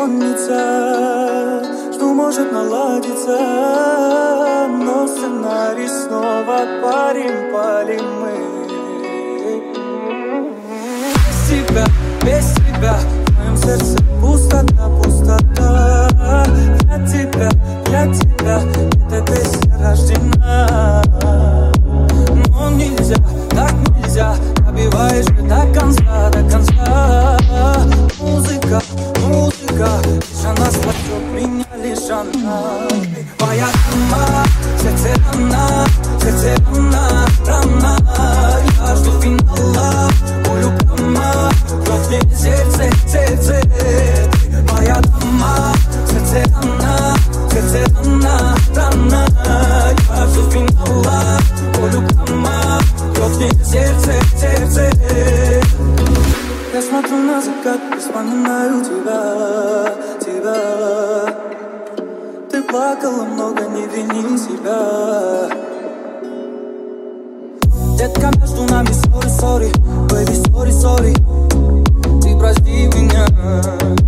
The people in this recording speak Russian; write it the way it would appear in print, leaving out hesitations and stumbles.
бессонница, что может наладиться, но сценарий снова палим мы. Без тебя в моем сердце пустота, пустота. Для тебя эта песня рождена. Но нельзя, так нельзя, пробиваешь ты до конца, до конца. Музыка, лишь она спасет меня, лишь она. Моя рана, сердце рана, рана. Я жду финала, болю прямо, кровь мне сердце. Моя дама, сердце рана, рана. Я жду финала, болю прямо, кровь мне сердце. Я смотрю на закат и вспоминаю тебя. Ты плакала много, не вини себя. Детка, между нами sorry, baby, sorry. Ты прости меня.